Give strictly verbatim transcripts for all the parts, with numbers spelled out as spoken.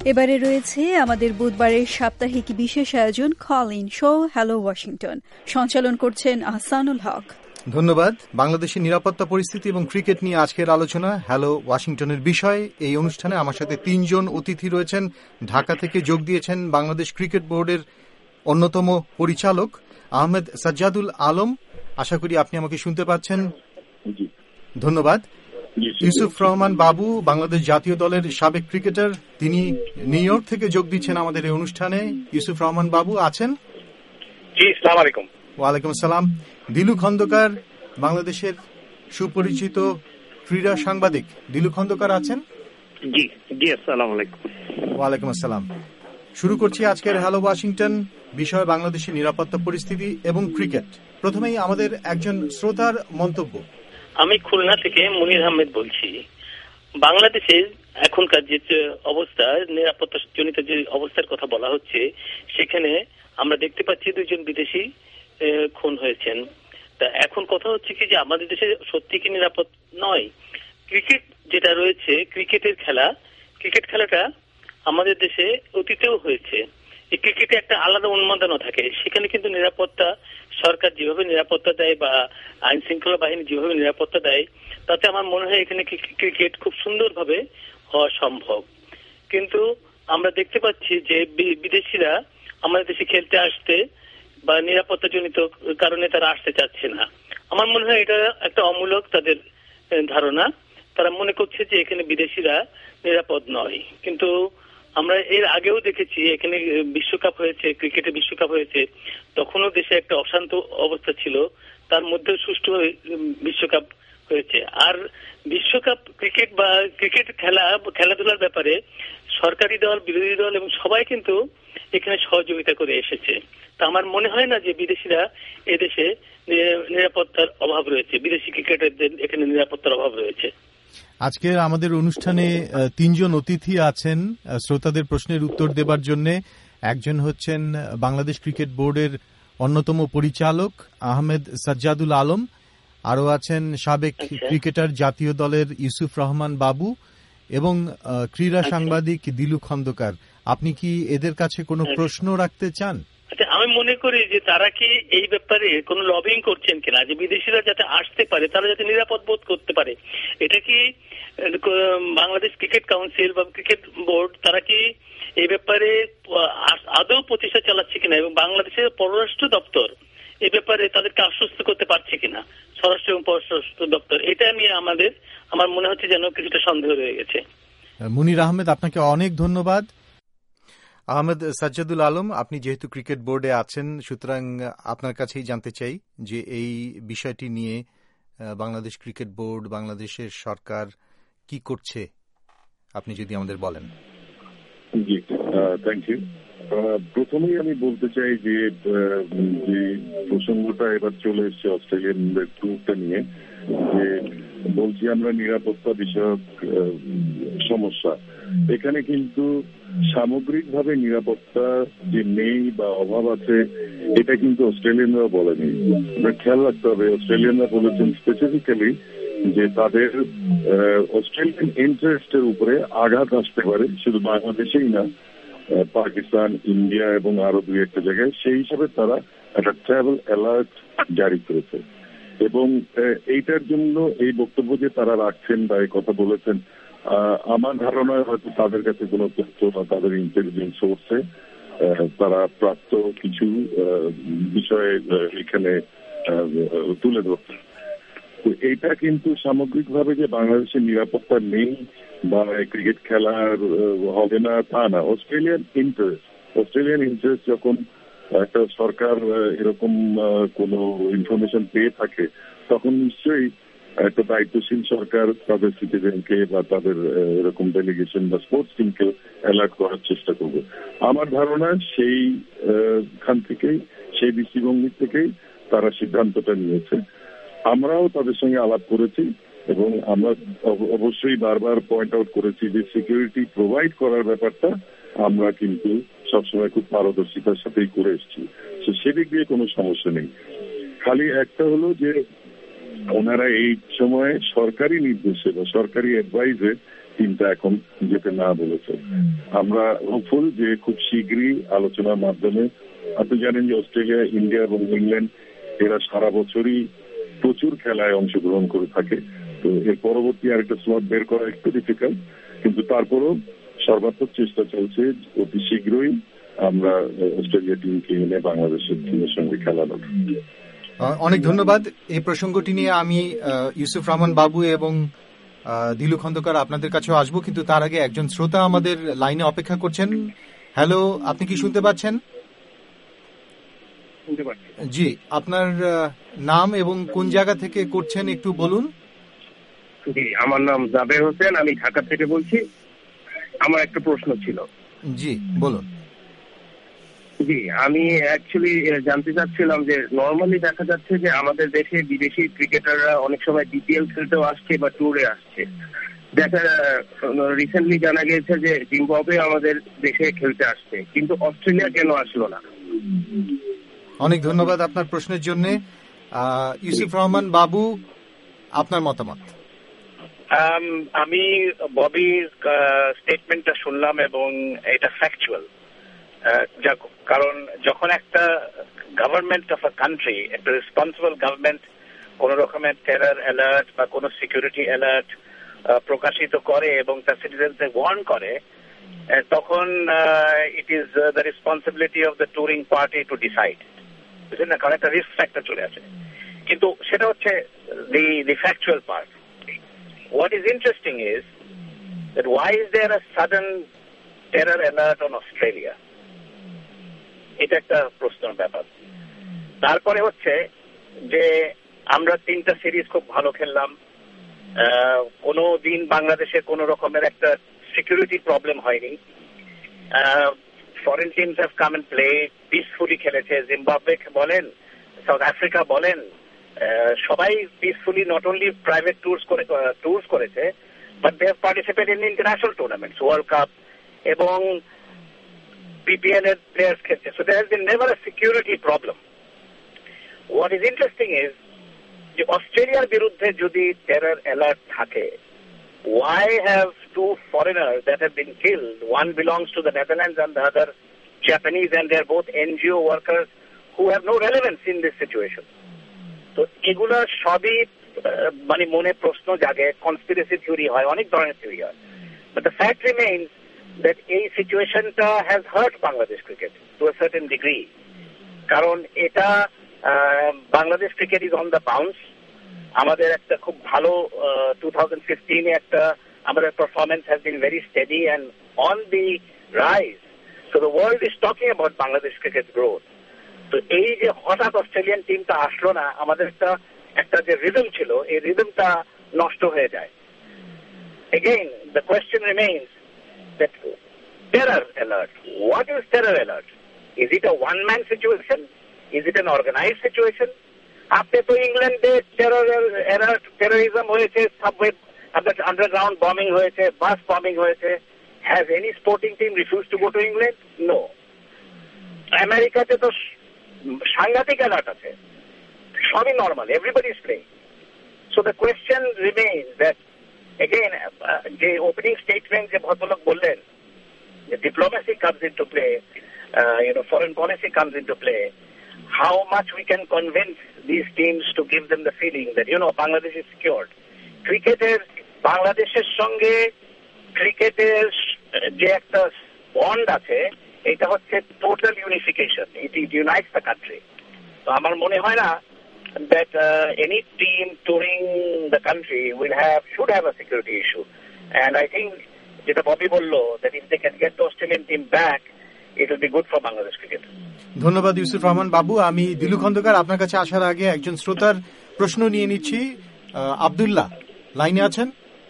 এবারে রয়েছে আমাদের বুধবারের সাপ্তাহিক বিশেষ আয়োজন call in show hello Washington. সঞ্চালন করছেন আহসানুল হক। ধন্যবাদ। বাংলাদেশের নিরাপত্তা পরিস্থিতি এবং ক্রিকেট নিয়ে আজকের আলোচনা হ্যালো ওয়াশিংটনের বিষয়। এই অনুষ্ঠানে আমার সাথে তিনজন অতিথি রয়েছেন। ঢাকা থেকে যোগ দিয়েছেন বাংলাদেশ ক্রিকেট বোর্ডের অন্যতম পরিচালক আহমেদ সাজ্জাদুল আলম। আশা করি আপনি আমাকে শুনতে পাচ্ছেন। ধন্যবাদ। ইউসুফ রহমান বাবু, বাংলাদেশ জাতীয় দলের সাবেক ক্রিকেটার, তিনি নিউ ইয়র্ক থেকে যোগ দিচ্ছেন আমাদের এই অনুষ্ঠানে। ইউসুফ রহমান বাবু আছেন? জি, আসসালামু আলাইকুম। ওয়ালাইকুম আসসালাম। দিলু খন্দকার, বাংলাদেশের সুপরিচিত ক্রীড়া সাংবাদিক। দিলু খন্দকার আছেন? জি জি, আসসালামু আলাইকুম। ওয়ালাইকুম আসসালাম। শুরু করছি আজকের হ্যালো ওয়াশিংটন, বিষয় বাংলাদেশের নিরাপত্তা পরিস্থিতি এবং ক্রিকেট। প্রথমেই আমাদের একজন শ্রোতার মন্তব্য। আমি খুলনা থেকে মুনির আহমেদ বলছি। বাংলাদেশের এখনকার যে অবস্থা, নিরাপত্তা জনিত যে অবস্থার কথা বলা হচ্ছে, সেখানে আমরা দেখতে পাচ্ছি দুইজন বিদেশি খুন হয়েছেন। তা এখন কথা হচ্ছে কি যে আমাদের দেশে সত্যি কি নিরাপদ নয়? ক্রিকেট যেটা রয়েছে, ক্রিকেটের খেলা, ক্রিকেট খেলাটা আমাদের দেশে অতীতেও হয়েছে। এই ক্রিকেটে একটা আলাদা উন্মাদনা থাকে, সেখানে কিন্তু নিরাপত্তা সরকার যেভাবে নিরাপত্তা দেয় বা আইন শৃঙ্খলা বাহিনী যেভাবে নিরাপত্তা দেয়, তাতে আমার মনে হয় এখানে ক্রিকেট খুব সুন্দরভাবে হওয়া সম্ভব। কিন্তু আমরা দেখতে পাচ্ছি যে বিদেশিরা আমাদের দেশে খেলতে আসতে বা নিরাপত্তা জনিত কারণে তারা আসতে চাচ্ছে না। আমার মনে হয় এটা একটা অমূলক তাদের ধারণা। তারা মনে করছে যে এখানে বিদেশিরা নিরাপদ নয়। কিন্তু আমরা এর আগেও দেখেছি, এখানে বিশ্বকাপ হয়েছে, ক্রিকেটে বিশ্বকাপ হয়েছে, তখনও দেশে একটা অশান্ত অবস্থা ছিল, তার মধ্যে সুষ্ঠু বিশ্বকাপ হয়েছে। আর বিশ্বকাপ ক্রিকেট বা ক্রিকেট খেলা খেলাধুলার ব্যাপারে সরকারি দল, বিরোধী দল এবং সবাই কিন্তু এখানে সহযোগিতা করে এসেছে। তা আমার মনে হয় না যে বিদেশিরা এদেশে নিরাপত্তার অভাব রয়েছে, বিদেশি ক্রিকেটারদের এখানে নিরাপত্তার অভাব রয়েছে। আজকের আমাদের অনুষ্ঠানে তিনজন অতিথি আছেন শ্রোতাদের প্রশ্নের উত্তর দেবার জন্য। একজন হচ্ছেন বাংলাদেশ ক্রিকেট বোর্ডের অন্যতম পরিচালক আহমেদ সাজ্জাদুল আলম, আরও আছেন সাবেক ক্রিকেটার জাতীয় দলের ইউসুফ রহমান বাবু এবং ক্রীড়া সাংবাদিক দিলু খন্দকার। আপনি কি এদের কাছে কোনো প্রশ্ন রাখতে চান? আমি মনে করি যে তারা কি এই ব্যাপারে কোনো লবিং করছেন কিনা, যে বিদেশিরা যাতে আসতে পারে, তারা যাতে নিরাপদ বোধ করতে পারে। এটা কি বাংলাদেশ ক্রিকেট কাউন্সিল বা ক্রিকেট বোর্ড তারা কি এই ব্যাপারে আদৌ প্রচেষ্টা চালাচ্ছে কিনা, এবং বাংলাদেশের পররাষ্ট্র দপ্তর এই ব্যাপারে তাদেরকে আশ্বস্ত করতে পারছে কিনা, স্বরাষ্ট্র এবং পররাষ্ট্র দপ্তর, এটা নিয়ে আমাদের আমার মনে হচ্ছে যেন কিছুটা সন্দেহ রয়ে গেছে। মুনির আহমেদ, আপনাকে অনেক ধন্যবাদ। আহমেদ সাজ্জাদুল আলম, আপনি যেহেতু ক্রিকেট বোর্ডে আছেন, সুতরাং আপনার কাছেই জানতে চাই যে এই বিষয়টি নিয়ে বাংলাদেশ ক্রিকেট বোর্ড, বাংলাদেশের সরকার কি করছে, আপনি যদি আমাদের বলেন। জি, থ্যাংক ইউ। প্রথমেই আমি বলতে চাই যে যে প্রসঙ্গটা এবার চলে এসছে অস্ট্রেলিয়ানদের ট্যুরটা নিয়ে, যে বলছি আমরা নিরাপত্তা বিষয়ক সমস্যা, এখানে কিন্তু সামগ্রিকভাবে নিরাপত্তা যে নেই বা অভাব আছে এটা কিন্তু অস্ট্রেলিয়ানরা বলেনি। খেয়াল রাখতে হবে, অস্ট্রেলিয়ানরা বলেছেন স্পেসিফিক্যালি যে তাদের অস্ট্রেলিয়ান ইন্টারেস্টের উপরে আঘাত আসতে পারে, শুধু বাংলাদেশেই না, পাকিস্তান, ইন্ডিয়া এবং আরো দুই একটা জায়গায়। সেই হিসাবে তারা একটা ট্রাভেল অ্যালার্ট জারি করেছে এবং এইটার জন্য এই বক্তব্য যে তারা রাখছেন বা এই কথা বলেছেন, আমার ধারণা হয়তো তাদের কাছে কোনো তথ্য বা তাদের ইন্টেলিজেন্স সোর্সে তারা প্রাপ্ত কিছু বিষয়ে এখানে তুলে ধরছে। তো এইটা কিন্তু সামগ্রিকভাবে যে বাংলাদেশের নিরাপত্তা নেই বা ক্রিকেট খেলার হবে না তা না। অস্ট্রেলিয়ান ইন্টারেস্ট অস্ট্রেলিয়ান ইন্টারেস্ট যখন একটা সরকার এরকম কোনো ইনফরমেশন পেয়ে থাকে, তখন নিশ্চয়ই একটা দায়িত্বশীল সরকার তাদের সিটিজেনকে বা তাদের এরকম ডেলিগেশন বা স্পোর্টস টিমকে অ্যালার্ট করার চেষ্টা করবে। আমার ধারণা সেই খান থেকেই, সেই দৃষ্টিভঙ্গি থেকেই তারা সিদ্ধান্তটা নিয়েছে। আমরাও তাদের সঙ্গে আলাপ করেছি এবং আমরা অবশ্যই বারবার পয়েন্ট আউট করেছি যে সিকিউরিটি প্রোভাইড করার ব্যাপারটা আমরা কিন্তু সবসময় খুব পারদর্শিতার সাথেই করে এসেছি। সেদিক দিয়ে কোনো সমস্যা নেই। খালি একটা হলো যে ওনারা এই সময় সরকারি নির্দেশে বা সরকারি অ্যাডভাইসে টিমটা এখন যেতে না বলেছে। আমরা হোপফুল যে খুব শীঘ্রই আলোচনার মাধ্যমে, আপনি জানেন যে অস্ট্রেলিয়া, ইন্ডিয়া এবং ইংল্যান্ড এরা সারা বছরই প্রচুর খেলায় অংশগ্রহণ করে থাকে। তো এর পরবর্তী আরেকটা স্লট বের করা একটু ডিফিকাল্ট, কিন্তু তারপরও সর্বাত্মক চেষ্টা চলছে অতি শীঘ্রই আমরা অস্ট্রেলিয়া টিমকে এনে বাংলাদেশের টিমের সঙ্গে খেলানোর। অনেক ধন্যবাদ। এই প্রসঙ্গটি নিয়ে আমি ইউসুফ রহমান বাবু এবং দিলু খন্দকার আপনাদের কাছেও আসবো, কিন্তু তার আগে একজন শ্রোতা আমাদের লাইনে অপেক্ষা করছেন। হ্যালো, আপনি কি শুনতে পাচ্ছেন? জি, আপনার নাম এবং কোন জায়গা থেকে করছেন একটু বলুন। জি, আমার নাম জাবের হোসেন, আমি ঢাকা থেকে বলছি। আমার একটা প্রশ্ন ছিল। জি বলুন। জি, আমি অ্যাকচুয়ালি জানতে চাচ্ছিলাম যে নর্মালি দেখা যাচ্ছে যে আমাদের দেশে বিদেশি ক্রিকেটাররা অনেক সময় বিপিএল খেলতেও আসছে বা ট্যুরে আসছে। দেখা রিসেন্টলি জানা গেছে যে জিম্বাবুয়ে আমাদের দেশে খেলতে আসছে, কিন্তু অস্ট্রেলিয়া কেন আসলো না? অনেক ধন্যবাদ আপনার প্রশ্নের জন্য। ইউসুফ রহমান বাবু, আপনার মতামত। আমি ববির স্টেটমেন্টটা শুনলাম এবং এটা ফ্যাকচুয়াল। কারণ যখন একটা গভর্নমেন্ট অফ আ কান্ট্রি, একটা রেসপন্সিবল গভর্নমেন্ট কোন রকমের টেরর অ্যালার্ট বা কোন সিকিউরিটি অ্যালার্ট প্রকাশিত করে এবং তার সিটিজেনদের ওয়ার্ন করে, তখন it is the responsibility of the touring party to decide, বুঝলেন না? কারণ একটা রিস্ক ফ্যাক্টর চলে আসে। কিন্তু সেটা হচ্ছে the the factual part. What is interesting is that why is there a sudden terror alert on Australia? এটা একটা প্রশ্নের ব্যাপার। তারপরে হচ্ছে যে আমরা তিনটা সিরিজ খুব ভালো খেললাম, কোনো দিন বাংলাদেশে কোনো রকমের একটা সিকিউরিটি প্রবলেম হয়নি। Foreign teams have come and play peacefully খেলেছে। জিম্বাবুয়ে বলেন, সাউথ আফ্রিকা বলেন, সবাই peacefully not only private tours করে ট্যুরস করেছে, but they have participated in international tournaments, World Cup এবং বিপিএল এর প্লেয়ার্স খেলছে। So there has been never a security problem. What is interesting is যে অস্ট্রেলিয়ার বিরুদ্ধে যদি টেরর অ্যালার্ট থাকে, why have two foreigners that have been killed, one belongs to the Netherlands and the other Japanese, and they're both N G O workers who have no relevance in this situation? তো এগুলো সবই মানে মনে প্রশ্ন জাগে, conspiracy theory হয়, অনেক ধরনের থিওরি হয়। But the fact remains that এই সিচুয়েশনটা has hurt Bangladesh cricket to a certain degree. কারণ এটা Bangladesh cricket is on the bounce. আমাদের একটা খুব ভালো টু থাউজেন্ড ফিফটিনে একটা আমাদের performance has been very steady and on the rise. So the world is talking about Bangladesh cricket growth. তো এই যে হঠাৎ অস্ট্রেলিয়ান টিমটা আসলো না, আমাদের একটা একটা যে রিদম ছিল, এই রিদমটা নষ্ট হয়ে যায়। Again, the question remains that terror alert. What is terror alert? Is it a one-man situation? Is it an organized situation? আপনি তো ইংল্যান্ডে টেরর অ্যালার্ট, টেরোরিজম হয়েছে, সাবওয়ে আন্ডারগ্রাউন্ড বম্বিং হয়েছে, বাস বম্বিং হয়েছে। Has any sporting team refused to go to England? No. আমেরিকাতে তো সাংঘাতিক alert আছে, সবই normal, everybody is playing. So the question remains that again, যে ওপেনিং স্টেটমেন্ট যে ভদ্রলোক বললেন, diplomacy comes into play, you know, foreign policy comes into play, how much we can convince these teams to give them the feeling that, you know, Bangladesh is secured. ক্রিকেটের বাংলাদেশের সঙ্গে ক্রিকেটের যে একটা bond আছে, এটা হচ্ছে total unification, it unites the country. তো আমার মনে হয় না that uh, any team touring the country will have should have a security issue, and I think যেটা ববি বললো, that if they can get the Australian team back, it will be good for Bangladesh cricket. ধন্যবাদ ইউসুফ রহমান বাবু। আমি দিলু খন্দকার, আপনার কাছে আসার আগে একজন শ্রোতার প্রশ্ন নিয়ে নিচ্ছি। আব্দুল্লাহ, লাইনে আছেন?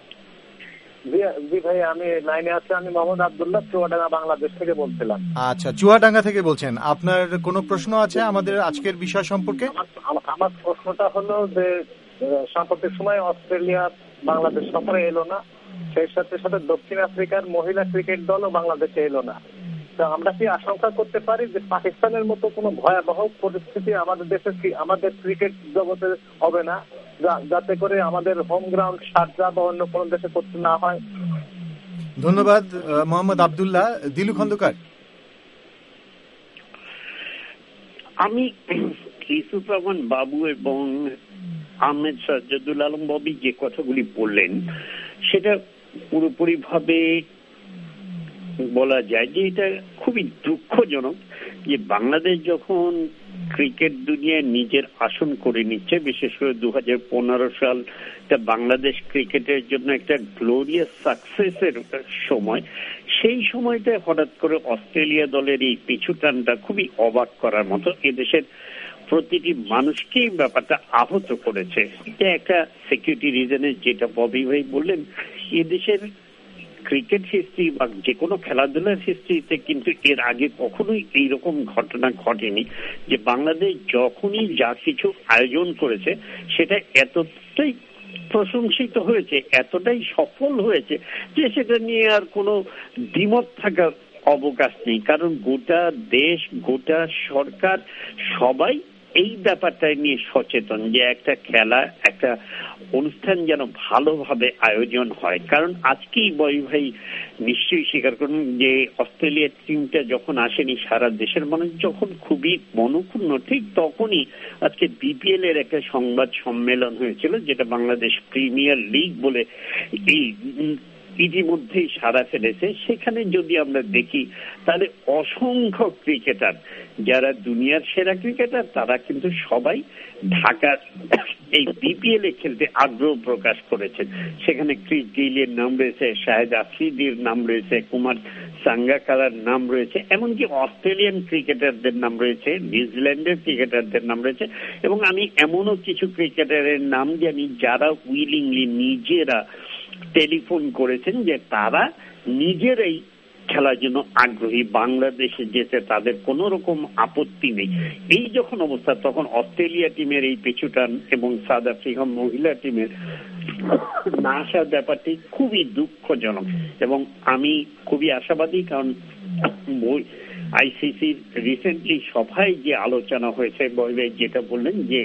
জি ভাই, আমি লাইনে আছি। আমি মোহাম্মদ আব্দুল্লাহ, চুয়াডাঙ্গা, বাংলাদেশ থেকে বলছিলাম। আচ্ছা, চুয়াডাঙ্গা থেকে বলছেন। আপনার কোনো প্রশ্ন আছে আমাদের আজকের বিষয় সম্পর্কে? আমার প্রশ্নটা হলো যে সাম্প্রতিক সময় অস্ট্রেলিয়া বাংলাদেশ সফরে এলো না, সেই সাথে সাথে দক্ষিণ আফ্রিকার মহিলা ক্রিকেট দলও বাংলাদেশে এলো না। তো আমরা কি আশঙ্কা করতে পারি যে পাকিস্তানের মতো কোনো ভয়াবহ পরিস্থিতি আমাদের দেশের আমাদের ক্রিকেট জগতে হবে না, যাতে করে আমাদের হোম গ্রাউন্ড শারজাহ বা অন্য কোনো দেশে করতে না হয়? ধন্যবাদ মোহাম্মদ আব্দুল্লাহ। দিলু খন্দকার, আমি ইউসুফ রহমান বাবু এবং আহমেদ সাজ্জাদুল আলম ববি যে কথাগুলি বললেন সেটা পুরোপুরি ভাবে বলা যায় যে এটা খুবই দুঃখজনক যে বাংলাদেশ যখন ক্রিকেট দুনিয়ায় নিজের আসন করে নিচ্ছে, বিশেষ করে দু হাজার পনেরো সালটা বাংলাদেশ ক্রিকেটের জন্য একটা গ্লোরিয়াস সাকসেসের সময়, সেই সময়টায় হঠাৎ করে অস্ট্রেলিয়া দলের এই পিছু টানটা খুবই অবাক করার মতো। এদেশের প্রতিটি মানুষকেই ব্যাপারটা আহত করেছে। এটা একটা সিকিউরিটি রিজনের, যেটা ববি ভাই বললেন, এদেশের ক্রিকেট হিস্ট্রি বা যে কোনো খেলাধুলার হিস্ট্রিতে কিন্তু এর আগে কখনোই এইরকম ঘটনা ঘটেনি যে বাংলাদেশ যখনই যা কিছু আয়োজন করেছে সেটা এতটাই প্রশংসিত হয়েছে, এতটাই সফল হয়েছে যে সেটা নিয়ে আর কোনো দ্বিমত থাকার অবকাশ নেই। কারণ গোটা দেশ, গোটা সরকার সবাই এই ব্যাপারটা নিয়ে সচেতন যে একটা খেলা, একটা অনুষ্ঠান যেন ভালোভাবে আয়োজন হয়। কারণ আজকেই বই ভাই নিশ্চয়ই স্বীকার করুন যে অস্ট্রেলিয়ার টিমটা যখন আসেনি, সারা দেশের মানুষ যখন খুবই মনক্ষুণ্ণ, ঠিক তখনই আজকে বিপিএল এর একটা সংবাদ সম্মেলন হয়েছিল, যেটা বাংলাদেশ প্রিমিয়ার লিগ বলে এই ইতিমধ্যেই সারা ফেলেছে। সেখানে যদি আমরা দেখি তাহলে অসংখ্য ক্রিকেটার যারা দুনিয়ার সেরা ক্রিকেটার তারা কিন্তু সবাই ঢাকার এই বিপিএল এ খেলতে আগ্রহ প্রকাশ করেছেন। সেখানে ক্রিস গেইলের নাম রয়েছে, শাহেদ আফ্রিদির নাম রয়েছে, কুমার সাঙ্গাকারার নাম রয়েছে, এমনকি অস্ট্রেলিয়ান ক্রিকেটারদের নাম রয়েছে, নিউজিল্যান্ডের ক্রিকেটারদের নাম রয়েছে, এবং আমি এমনও কিছু ক্রিকেটারের নাম জানি যারা উইলিংলি নিজেরা টেলিফোন করেছেন যে তারা নিজেরাই খেলার জন্য আগ্রহী, বাংলাদেশে যেতে তাদের কোনো রকম আপত্তি নেই। এই যখন অবস্থা, তখন অস্ট্রেলিয়া টিমের এই পিছুটান এবং সাউথ আফ্রিকা মহিলা টিমের না আসার ব্যাপারটি খুবই দুঃখজনক। এবং আমি খুবই আশাবাদী, কারণ আইসিসির রিসেন্টলি সভায় যে আলোচনা হয়েছে, যেটা বললেন যে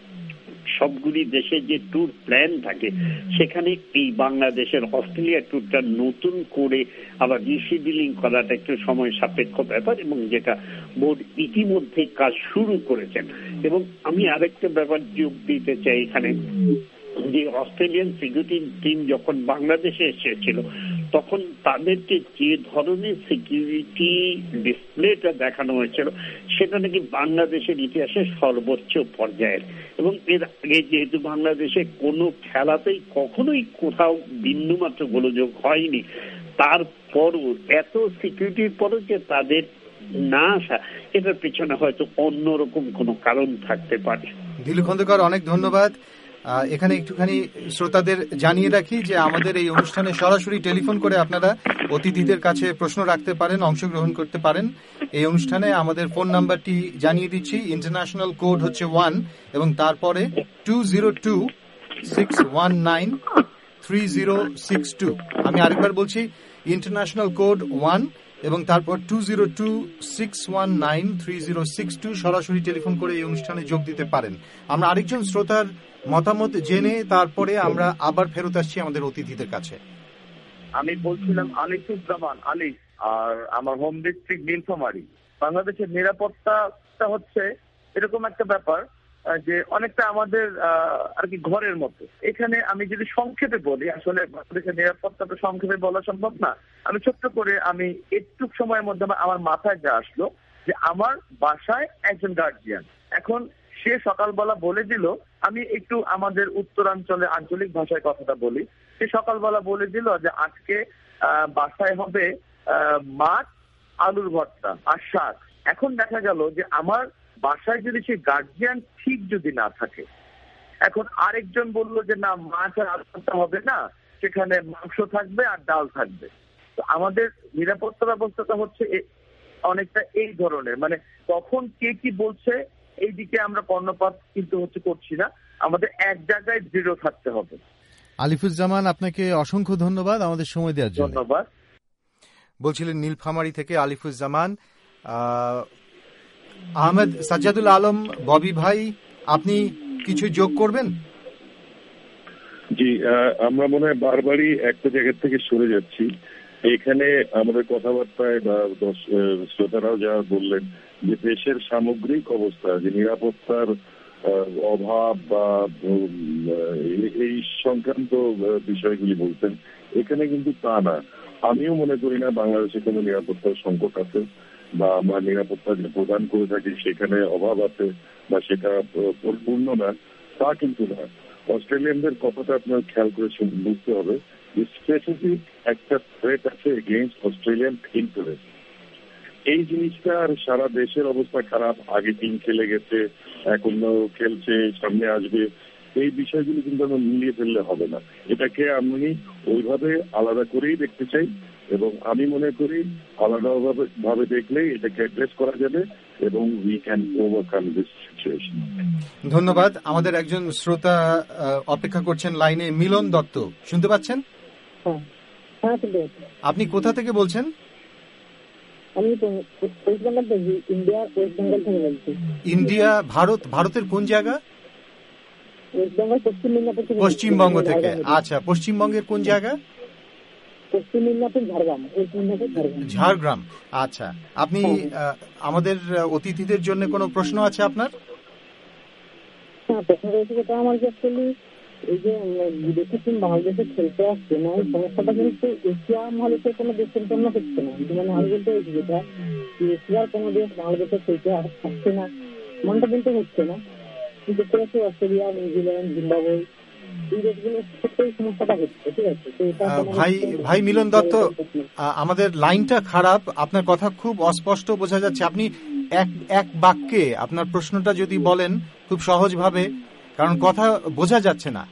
সবগুলি দেশে যে ট্যুর প্ল্যান থাকে সেখানে এই বাংলাদেশের অস্ট্রেলিয়া ট্যুরটা নতুন করে আবার রিশিডিউলিং করাটা একটু সময় সাপেক্ষ ব্যাপার, এবং যেটা বোর্ড ইতিমধ্যে কাজ শুরু করেছেন। এবং আমি আরেকটা ব্যাপার যোগ দিতে চাই এখানে, যে অস্ট্রেলিয়ান সিকিউরিটি টিম যখন বাংলাদেশে এসেছিল তখন তাদেরকে যে ধরনের সিকিউরিটি ডিসপ্লেটা দেখানো হয়েছিল সেটা নাকি বাংলাদেশের ইতিহাসে সর্বোচ্চ পর্যায়ের। এবং এর আগে যেহেতু বাংলাদেশে কোনো খেলাতেই কখনোই কোথাও বিন্দুমাত্র গোলযোগ হয়নি, তারপরও এত সিকিউরিটির পরও যে তাদের না আসা, এটার পেছনে হয়তো অন্যরকম কোনো কারণ থাকতে পারে। দিলু খন্দকার, অনেক ধন্যবাদ। এখানে একটুখানি শ্রোতাদের জানিয়ে রাখি যে আমাদের এই অনুষ্ঠানে সরাসরি টেলিফোন করে আপনারা অতিথিদের কাছে প্রশ্ন রাখতে পারেন, অংশগ্রহণ করতে পারেন। এই অনুষ্ঠানে আমাদের ফোন নাম্বারটি জানিয়ে দিচ্ছি, ইন্টারন্যাশনাল কোড হচ্ছে ওয়ান এবং তারপরে two zero two six one nine three zero six two. আমি আরেকবার বলছি, ইন্টারন্যাশনাল কোড ওয়ান এবং তারপর two zero two six one nine three zero six two. সরাসরি টেলিফোন করে এই অনুষ্ঠানে যোগ দিতে পারেন। আমরা আরেকজন শ্রোতার মতামত জেনে তারপরে আমরা আবার ফেরত আসছি আমাদের অতিথিদের কাছে। আমি বলছিলাম আলিফুজ্জামান আলিফ, আর আমার হোম ডিস্ট্রিক্ট নীলফামারী। বাংলাদেশের নিরাপত্তাটা হচ্ছে এরকম একটা ব্যাপার যে অনেকটা আমাদের আর কি ঘরের মতো। এখানে আমি যদি সংক্ষেপে বলি, আসলে বাংলাদেশের নিরাপত্তা তো সংক্ষেপে বলা সম্ভব না, আমি ছোট্ট করে আমি একটু সময়ের মধ্যে আমার মাথায় যা আসলো যে আমার বাসায় একজন গার্জিয়ান, এখন সে সকালবেলা বলে দিল, আমি একটু আমাদের উত্তরাঞ্চলে আঞ্চলিক ভাষায় কথাটা বলি, সে সকালবেলা বলে দিল যে আজকে বাসায় হবে মাছ, আলুর ভর্তা আর শাক। এখন দেখা গেল যে আমার বাসায় যদি সেই গার্জিয়ান ঠিক যদি না থাকে, এখন আরেকজন বলল যে না, মাছ আর আলু ভর্তা হবে না, সেখানে মাংস থাকবে আর ডাল থাকবে। তো আমাদের নিরাপত্তা ব্যবস্থাটা হচ্ছে অনেকটা এই ধরনের, মানে তখন কে কি বলছে এই দিকে আমরা কর্ণপাত কিন্তু হচ্ছে করছি না, আমাদের এক জায়গায় দৃঢ় থাকতে হবে। আলিফুজ্জামান, আপনাকে অসংখ্য ধন্যবাদ আমাদের সময় দেওয়ার জন্য। ধন্যবাদ। বলছিলেন নীলফামারী থেকে আলিফুজ্জামান। আহমেদ সাজ্জাদুল আলম ববি ভাই, আপনি কিছু যোগ করবেন? জি, আমরা মনে হয় বারবারই একটা জায়গা থেকে সরে যাচ্ছি। এখানে আমাদের কথাবার্তায় বা শ্রোতারাও যা বললেন যে দেশের সামগ্রিক অবস্থা, যে নিরাপত্তার অভাব বা এই সংক্রান্ত বিষয়গুলি বলছেন, এখানে কিন্তু তা না। আমিও মনে করি না বাংলাদেশে কোনো নিরাপত্তার সংকট আছে বা আমরা নিরাপত্তা যে প্রদান করে থাকি সেখানে অভাব আছে বা সেটা পরিপূর্ণ না, তা কিন্তু না। অস্ট্রেলিয়ানদের কথাটা আপনার খেয়াল করে বুঝতে হবে যে স্পেসিফিক একটা থ্রেট আছে এগেইনস্ট অস্ট্রেলিয়ান ইন্টারেস্ট। এই জিনিসটা আর সারা দেশের অবস্থা খারাপ, আগে টিম খেলে গেছে, এখন খেলছে, সামনে আসবে, এই বিষয়গুলি কিন্তু আমরা মিলিয়ে ফেললে হবে না। এটাকে আমি ওইভাবে আলাদা করেই দেখতে চাই এবং আমি মনে করি আলাদা ভাবে দেখলে এটাকে অ্যাড্রেস করা যাবে এবং we can overcome this situation. ধন্যবাদ। আমাদের একজন শ্রোতা অপেক্ষা করছেন লাইনে, মিলন দত্ত, শুনতে পাচ্ছেন? আপনি কোথা থেকে বলছেন? আমি ইন্ডিয়া ওয়েস্ট বেঙ্গল থেকে বলছি। ইন্ডিয়া, ভারত? ভারতের কোন জায়গা? পশ্চিমবঙ্গ থেকে। আচ্ছা, পশ্চিমবঙ্গের কোন জায়গা? ঝাড়গ্রাম। আচ্ছা, আপনি আমাদের অতিথিদের জন্য কোনো প্রশ্ন আছে আপনার? হ্যাঁ, প্রশ্ন রয়েছে, যেটা আমার অ্যাকচুয়ালি এই যে বিদেশি টিম বাংলাদেশে খেলতে আসছে না, এই সমস্যাটা কিন্তু এশিয়া মহাদেশের কোনো দেশের জন্য হচ্ছে না। মানে আমি বলতে চাইছি যেটা এশিয়ার কোনো দেশ বাংলাদেশে খেলতে আসছে না, মনটা কিন্তু হচ্ছে না। যুক্তরাষ্ট্র, অস্ট্রেলিয়া, নিউজিল্যান্ড, জিম্বাবুয়ে, এই দেশগুলোর ক্ষেত্রে সমস্যাটা হচ্ছে। ঠিক আছে, ভাই ভাই মিলন দত্ত, আমাদের লাইনটা খারাপ, আপনার কথা খুব অস্পষ্ট বোঝা যাচ্ছে। আপনি এক এক বাক্যে আপনার প্রশ্নটা যদি বলেন খুব সহজভাবে, কারণ কথা বোঝা যাচ্ছে না।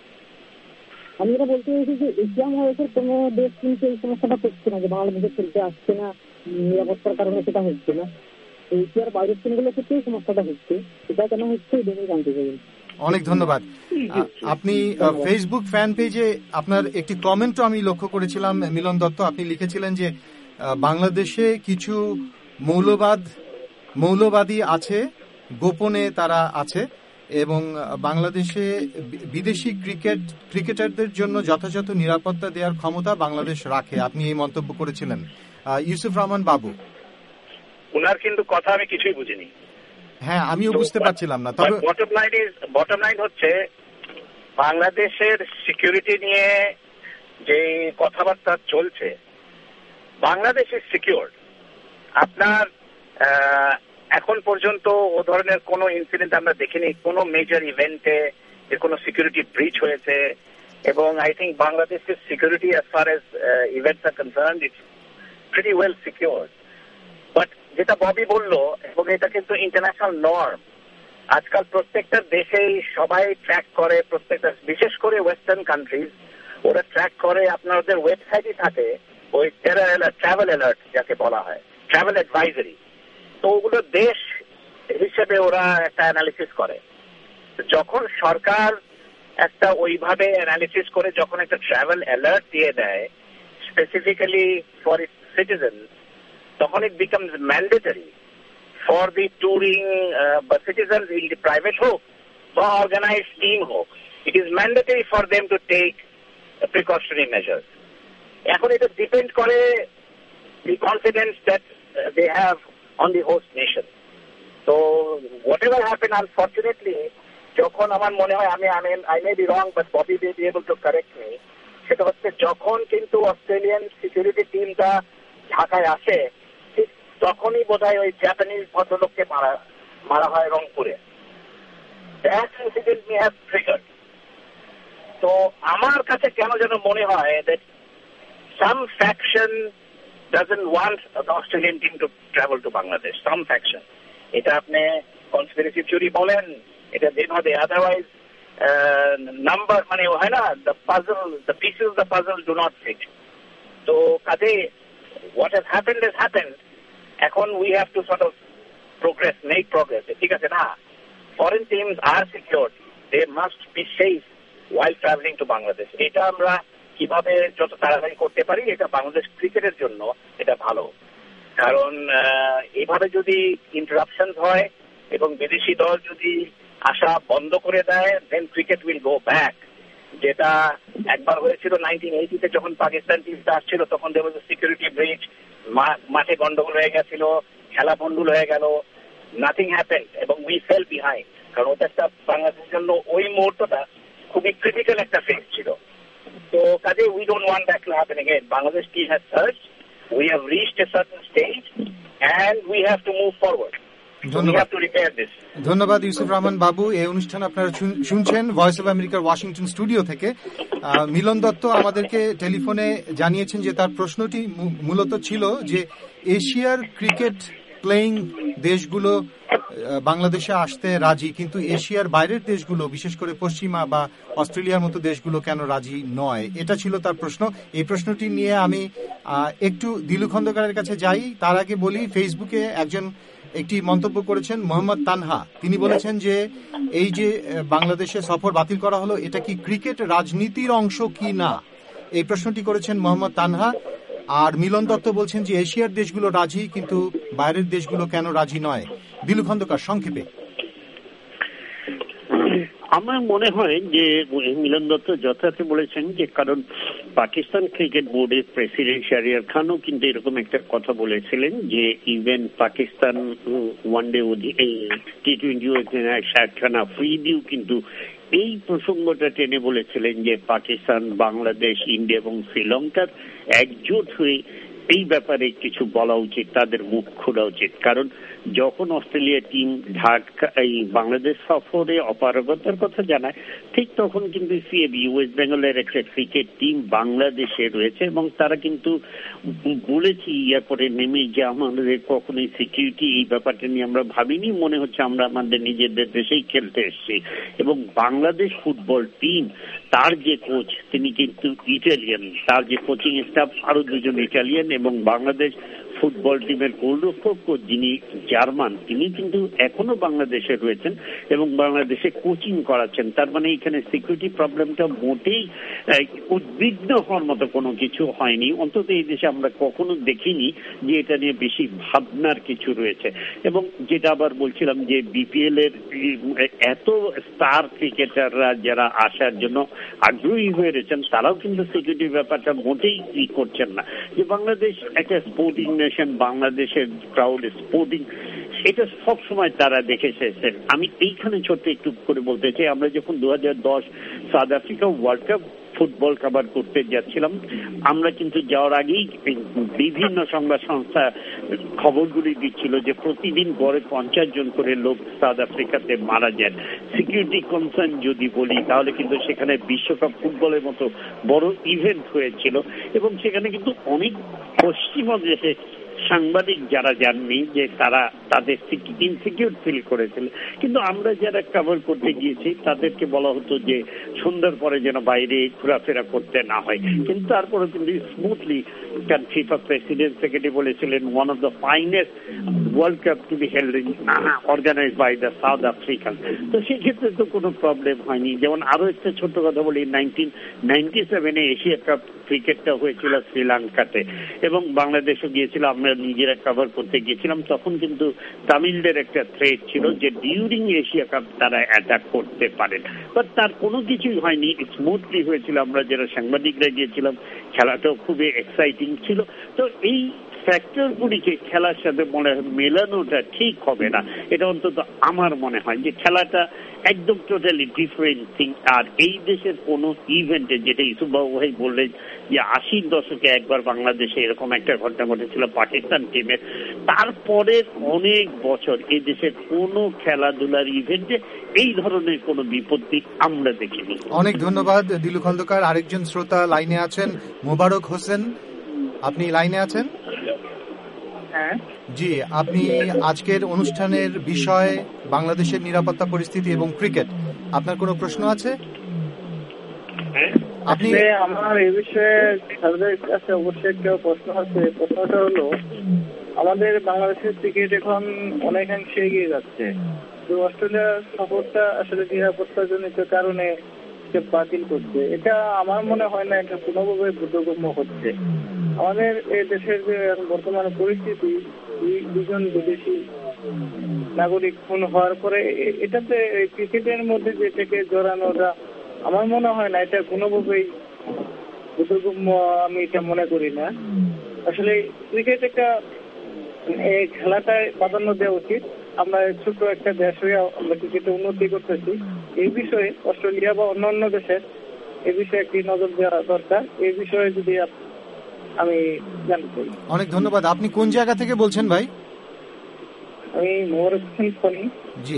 আমি এটা বলতে চাইছি যে এশিয়া মহাদেশের কোনো দেশ কিন্তু এই সমস্যাটা হচ্ছে না, যে বাংলাদেশে খেলতে আসছে না, নিরাপত্তার কারণে সেটা হচ্ছে না। এশিয়ার বাইরের টিমগুলোর ক্ষেত্রে এই সমস্যাটা হচ্ছে, সেটা কেন হচ্ছে এটা জানতে চাই। অনেক ধন্যবাদ। আপনি ফেসবুক ফ্যান পেজে আপনার একটি কমেন্টও আমি লক্ষ্য করেছিলাম মিলন দত্ত। আপনি লিখেছিলেন যে বাংলাদেশে কিছু মৌলবাদ মৌলবাদী আছে, গোপনে তারা আছে এবং বাংলাদেশে বিদেশি ক্রিকেট ক্রিকেটারদের জন্য যথাযথ নিরাপত্তা দেওয়ার ক্ষমতা বাংলাদেশ রাখে। আপনি এই মন্তব্য করেছিলেন। ইউসুফ রহমান বাবু, ওনার কিন্তু কথা আমি কিছুই বুঝিনি। হ্যাঁ, আমিও বুঝতে পারছিলাম না। তবে bottom line is bottom line হচ্ছে বাংলাদেশের সিকিউরিটি নিয়ে যে কথাবার্তা চলছে, বাংলাদেশ ইজ সিকিউর। আপনার এখন পর্যন্ত ও ধরনের কোনো ইনসিডেন্ট আমরা দেখিনি, কোনো মেজর ইভেন্টে যে কোনো সিকিউরিটি ব্রিচ হয়েছে, এবং আই থিঙ্ক বাংলাদেশের security as far as events are concerned it's pretty well secured. But যেটা ববি বললো, এবং এটা কিন্তু ইন্টারন্যাশনাল নর্ম, আজকাল প্রত্যেকটা দেশেই সবাই ট্র্যাক করে, প্রত্যেকটা বিশেষ করে ওয়েস্টার্ন কান্ট্রিজ ওরা ট্র্যাক করে, আপনার ওদের ওয়েবসাইটই থাকে ওই টেরর অ্যালার্ট, ট্রাভেল অ্যালার্ট যাকে বলা হয়, ট্রাভেল অ্যাডভাইজারি। তো ওগুলো দেশ হিসেবে ওরা একটা অ্যানালিসিস করে। যখন সরকার একটা ওইভাবে অ্যানালিসিস করে যখন একটা ট্রাভেল অ্যালার্ট দিয়ে দেয় স্পেসিফিক্যালি ফর ইটস সিটিজেন, তখন it becomes mandatory for the touring uh, citizens in the private হোক বা organized team হোক, it is mandatory for them to take uh, precautionary measures. এখন এটা ডিপেন্ড করে the confidence that uh, they have on the host nation. So whatever happened, unfortunately, যখন আমার মনে হয়, আমি আমি I may be wrong but Bobby may be able to correct me, সেটা হচ্ছে যখন কিন্তু অস্ট্রেলিয়ান সিকিউরিটি টিমটা ঢাকায় আসে ঠিক তখনই বোধহয় ওই জাপানিজ ভদ্রলোককে মারা মারা হয় রংপুরে। That incident may have triggered. তো আমার কাছে কেন যেন মনে হয় that some faction doesn't want the Australian team to travel to Bangladesh. Some faction. এটা আপনি conspiracy theory বলেন, এটা যেভাবে, otherwise নাম্বার মানে হয় না, the puzzle, the pieces of the puzzle do not fit. তো কাজে what has happened has happened. এখন we have to sort of progress, make progress. ঠিক আছে না, foreign teams are secured. They must be safe while traveling to Bangladesh. এটা আমরা কিভাবে যত তাড়াতাড়ি করতে পারি, এটা বাংলাদেশ ক্রিকেটের জন্য এটা ভালো। কারণ এইভাবে যদি ইন্টারাপশন হয় এবং বিদেশি দল যদি আসা বন্ধ করে দেয়, then cricket will go back. যেটা একবার হয়েছিল নাইনটিন এইটিতে যখন পাকিস্তান টিমটা আসছিল, তখন দেওয়া সিকিউরিটি ব্রিচ, মাঠে গন্ডগোল হয়ে গেছিল, খেলা বন্ডুল হয়ে গেল, নাথিং হ্যাপেন্ড এবং উই ফেল বিহাইন্ড। কারণ ওটা একটা বাংলাদেশের জন্য ওই মুহূর্তটা খুবই ক্রিটিক্যাল একটা ফেজ ছিল। তো কাজে we don't want that to happen again. Bangladesh team has search, we have reached a certain stage and we have to move forward. ধন্যবাদ ধন্যবাদ ইউসুফ রহমান বাবু। এই অনুষ্ঠান আপনারা শুনছেন ভয়েস অব আমেরিকার ওয়াশিংটন স্টুডিও থেকে। মিলন দত্ত আমাদেরকে টেলিফোনে জানিয়েছেন যে তার প্রশ্নটি মূলত ছিল যে এশিয়ার ক্রিকেট প্লেয়িং দেশগুলো বাংলাদেশে আসতে রাজি, কিন্তু এশিয়ার বাইরের দেশগুলো বিশেষ করে পশ্চিমা বা অস্ট্রেলিয়ার মতো দেশগুলো কেন রাজি নয়, এটা ছিল তার প্রশ্ন। এই প্রশ্নটি নিয়ে আমি একটু দিলু খন্দকারের কাছে যাই। তার আগে বলি, ফেসবুকে একজন একটি মন্তব্য করেছেন মোহাম্মদ তানহা। তিনি বলেছেন যে এই যে বাংলাদেশে সফর বাতিল করা হলো, এটা কি ক্রিকেট রাজনীতির অংশ কি না, এই প্রশ্নটি করেছেন মোহাম্মদ তানহা। আর মিলন দত্ত বলছেন যে এশিয়ার দেশগুলো রাজি, কিন্তু বাইরের দেশগুলো কেন রাজি নয়। দিলু খন্দকার, সংক্ষেপে। আমার মনে হয় যে মিলন দত্ত যথার্থ বলেছেন, যে কারণ পাকিস্তান ক্রিকেট বোর্ডের প্রেসিডেন্ট শাহরিয়ার খানও কিন্তু এরকম একটা কথা বলেছিলেন যে even Pakistan one day T twenty Shahrukh Khan আফ্রিদিও কিন্তু এই প্রসঙ্গটা টেনে বলেছিলেন যে পাকিস্তান, বাংলাদেশ, ইন্ডিয়া এবং শ্রীলঙ্কার একজোট হয়ে এই ব্যাপারে কিছু বলা উচিত, তাদের মুখ খোলা উচিত। কারণ যখন অস্ট্রেলিয়া টিম ঢাকা এই বাংলাদেশ সফরে অপারগতার কথা জানায়, ঠিক তখন কিন্তু সিএবি ওয়েস্ট বেঙ্গলের একটা ক্রিকেট টিম বাংলাদেশে রয়েছে এবং তারা কিন্তু বলেছি এরপরে নেমে যে আমাদের কখনোই সিকিউরিটি এই ব্যাপারটা নিয়ে আমরা ভাবিনি, মনে হচ্ছে আমরা আমাদের নিজেদের দেশেই খেলতে এসেছি। এবং বাংলাদেশ ফুটবল টিম, তার যে কোচ তিনি কিন্তু ইটালিয়ান, তার যে কোচিং স্টাফ আরো দুজন ইটালিয়ান, এবং বাংলাদেশ ফুটবল টিমের গোলরক্ষক যিনি জার্মান, তিনি কিন্তু এখনো বাংলাদেশে রয়েছেন এবং বাংলাদেশে কোচিং করাচ্ছেন। তার মানে এখানে সিকিউরিটি প্রবলেমটা মোটেই উদ্বিগ্ন হওয়ার মতো কোনো কিছু হয়নি। অন্তত এই দেশে আমরা কখনো দেখিনি যে এটা নিয়ে বেশি ভাবনার কিছু রয়েছে। এবং যেটা আবার বলছিলাম যে বিপিএল এর এত স্টার ক্রিকেটাররা যারা আসার জন্য আগ্রহী হয়ে রয়েছেন, তারাও কিন্তু সিকিউরিটি ব্যাপারটা মোটেই ই করছেন না। যে বাংলাদেশ একটা স্পোর্টিং নেশন, বাংলাদেশের ক্রাউড স্পোর্টিং, এটা সবসময় তারা দেখে এসেছেন। আমি এইখানে ছোট্ট একটু করে বলতে চাই, আমরা যখন দু হাজার দশ South Africa World Cup football cover করতে যাচ্ছিলাম, আমরা কিন্তু যাওয়ার আগেই বিভিন্ন সংবাদ সংস্থা খবরগুলি দিচ্ছিল যে প্রতিদিন গড়ে পঞ্চাশ জন করে লোক সাউথ আফ্রিকাতে মারা যান। সিকিউরিটি কনসার্ন যদি বলি, তাহলে কিন্তু সেখানে বিশ্বকাপ ফুটবলের মতো বড় ইভেন্ট হয়েছিল এবং সেখানে কিন্তু অনেক পশ্চিমা দেশে সাংবাদিক যারা যাননি, যে তারা তাদের ইনসিকিউর ফিল করেছিল। কিন্তু আমরা যারা কভার করতে গিয়েছি তাদেরকে বলা হতো যে সন্ধ্যার পরে যেন বাইরে ঘোরাফেরা করতে না হয়। কিন্তু তারপরে কিন্তু স্মুথলি, কারণ ফিফা প্রেসিডেন্ট সেক্রেটারি বলেছিলেন one of the finest World Cup to be held in organise by the South African. তো সেক্ষেত্রে তো কোনো প্রবলেম হয়নি। যেমন আরো একটা ছোট্ট কথা বলি, নাইনটিন নাইনটি সেভেনে এশিয়া কাপ ক্রিকেটটা হয়েছিল শ্রীলঙ্কাতে এবং বাংলাদেশও গিয়েছিল, আমরা নিজেরা কভার করতে গিয়েছিলাম। তখন কিন্তু তামিলদের একটা থ্রেট ছিল যে ডিউরিং এশিয়া কাপ তারা অ্যাটাক করতে পারেন, বাট তার কোনো কিছুই হয়নি, স্মুথলি হয়েছিল। আমরা যারা সাংবাদিকরা গিয়েছিলাম, খেলাটাও খুবই এক্সাইটিং ছিল। তো এই ফ্যাক্টরগুলিকে খেলার সাথে মনে হয় মেলানোটা ঠিক হবে না, এটা অন্তত আমার মনে হয় যে খেলাটা একদম টোটালি ডিফারেন্ট থিং। আর এই দেশের কোনো ইভেন্টে, যেটা ইসুফবাবু ভাই বললেন যে আশির দশকে একবার বাংলাদেশে এরকম একটা ঘটনা ঘটেছিল পাকিস্তান টিমের, তারপরের অনেক বছর এই দেশের কোনো খেলাধুলার ইভেন্টে এই ধরনের কোনো বিপত্তি আমরা দেখিনি। অনেক ধন্যবাদ দিলু খন্দকার। আরেকজন শ্রোতা লাইনে আছেন, মোবারক হোসেন, আপনি লাইনে আছেন? হ্যাঁ জি, আপনি আজকের অনুষ্ঠানের বিষয় বাংলাদেশের নিরাপত্তা পরিস্থিতি এবং ক্রিকেট, আপনার কোনো প্রশ্ন আছে? আপনি আমার এই বিষয়ে স্যারদের কাছে অবশ্যই একটা প্রশ্ন আছে। প্রশ্নটা হলো, আমাদের বাংলাদেশের ক্রিকেট এখন অনেকাংশে এগিয়ে যাচ্ছে, তো অস্ট্রেলিয়ার সফরটা আসলে নিরাপত্তাজনিত কারণে বাতিল করছে। এটা আমার মনে হয় না এটা কোনোভাবে বোধগম্য হচ্ছে। আমাদের এই দেশের যে বর্তমানে পরিস্থিতি, দুজন বিদেশি নাগরিক খুন হওয়ার পরে এটাতে ক্রিকেটের মধ্যে যেটাকে জড়ানোটা আমার মনে হয় না এটা কোনোভাবেই বোধগম্য, আমি এটা মনে করি না। আসলে ক্রিকেট একটা এই খেলাটায় প্রাধান্য দেওয়া উচিত। আমরা ছোট একটা দেশ হয়ে আমরা ক্রিকেটে উন্নতি করতেছি, এই বিষয়ে অস্ট্রেলিয়া বা অন্যান্য দেশের এই বিষয়ে একটি নজর দেওয়া দরকার। এই বিষয়ে যদি আমি জানতে চাই। অনেক ধন্যবাদ। আপনি কোন জায়গা থেকে বলছেন ভাই? আমি জি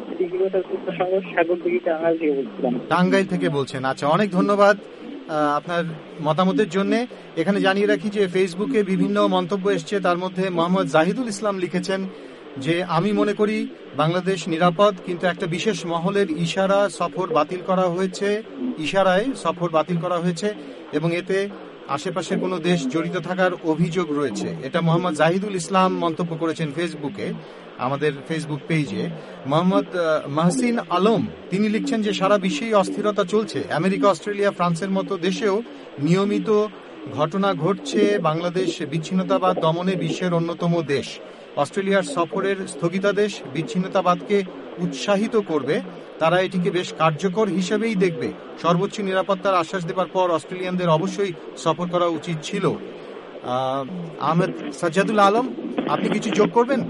টাঙ্গাইল থেকে বলছেন। আচ্ছা, অনেক ধন্যবাদ আপনার মতামতের জন্য। এখানে জানিয়ে রাখি যে ফেসবুকে বিভিন্ন মন্তব্য এসছে, তার মধ্যে মোহাম্মদ জাহিদুল ইসলাম লিখেছেন যে আমি মনে করি বাংলাদেশ নিরাপদ, কিন্তু একটা বিশেষ মহলের ইশারা সফর বাতিল করা হয়েছে ইশারায় সফর বাতিল করা হয়েছে এবং এতে আশেপাশে কোনো দেশ জড়িত থাকার অভিযোগ রয়েছে। এটা মোহাম্মদ জাহিদুল ইসলাম মন্তব্য করেছেন ফেসবুকে, আমাদের ফেসবুক পেজে। মোহাম্মদ মাহসিন আলম তিনি লিখছেন যে সারা বিশ্বেই অস্থিরতা চলছে, আমেরিকা, অস্ট্রেলিয়া, ফ্রান্সের মতো দেশেও নিয়মিত ঘটনা ঘটছে। বাংলাদেশ বিচ্ছিন্নতাবাদ দমনে বিশ্বের অন্যতম দেশ। অস্ট্রেলিয়ার সফরের স্থগিতাদেশ বিচ্ছিন্নতাবাদকে উৎসাহিত করবে, তারা এটিকে বেশ কার্যকর হিসেবেই দেখবে। সর্বোচ্চ নিরাপত্তার আশ্বাস দেবার পর অস্ট্রেলিয়ানদের অবশ্যই সফর করা উচিত ছিল। আহমেদ সাজ্জাদুল আলম, আপনি কিছু যোগ করবেন?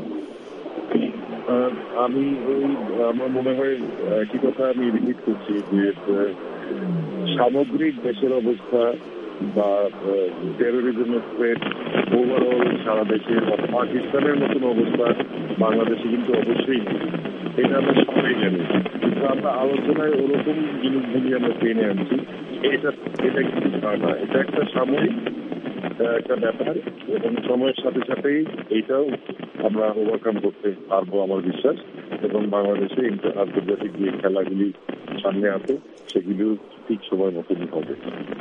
আমি ওই আমার মনে হয় একই কথা আমি রিপিট করছি যে সামগ্রিক দেশের অবস্থা বা টেরোরিজমের থ্রেট ওভারঅল সারা দেশে পাকিস্তানের মতন অবস্থা বাংলাদেশে কিন্তু অবশ্যই নেই, এটা আমরা সবাই জানি। কিন্তু আমরা আলোচনায় ওরকম জিনিসগুলি আমরা টেনে আনছি, এটা এটা কিন্তু না, এটা একটা সাময়িক একটা ব্যাপার এবং সময়ের সাথে সাথেই এইটাও আমরা ওভারকাম করতে পারবো আমার বিশ্বাস। এবং বাংলাদেশে আন্তর্জাতিক যে খেলাগুলি সামনে আছে সেগুলিও ঠিক সময় মতনই হবে।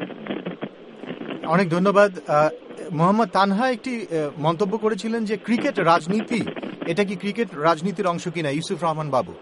অনেক ধন্যবাদ। মোহাম্মদ তানহা একটি মন্তব্য করেছিলেন যে ক্রিকেট রাজনীতি, এটা কি ক্রিকেট রাজনীতির অংশ কিনা? ইউসুফ রহমান বাবু,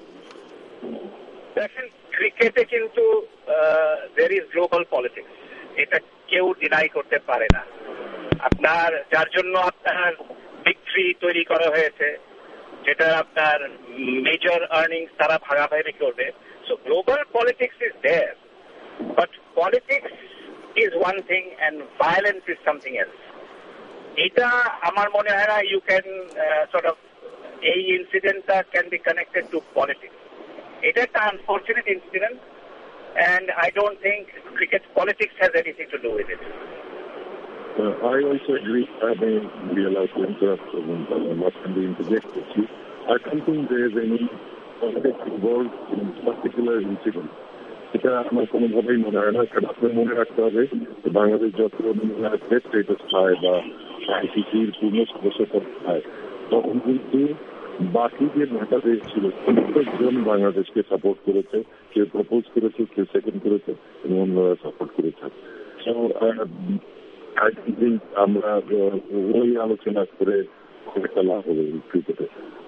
দেখেন ক্রিকেটে কিন্তু there is global politics, এটা কেউ ডিনাই করতে পারে না। আপনার যার জন্য আপনার বিগ থ্রি তৈরি করা হয়েছে, যেটা আপনার মেজর আর্নিংস তারা ভাগাভাগি করবে। So global politics is there, but politics is one thing and violence is something else. এটা আমার মনে হয় না you can uh, sort of এই ইনসিডেন্টটা can be connected to politics. এটা একটা unfortunate incident and I don't think cricket politics has anything to do with it. Uh, I also agree. I may be allowed to interrupt and I must be interjected. I don't think there is any politics involved in this particular incident. এটা আমার কোনোভাবেই মনে হয় না। কারণ আপনার মনে রাখতে হবে বাংলাদেশ যত টেস্ট স্টেটাস পায় বা আইসিসির পূর্ণ সদস্যতা পায়, তখন কিন্তু বাকি যে নটা দেশ ছিল প্রত্যেকজন বাংলাদেশকে সাপোর্ট করেছে, কেউ প্রপোজ করেছে, কেউ সেকেন্ড করেছে এবং অন্যরা সাপোর্ট করেছে। সো আই থিঙ্ক আমরা ওই আলোচনা করে খুব একটা লাভ হবে ক্রিকেটে।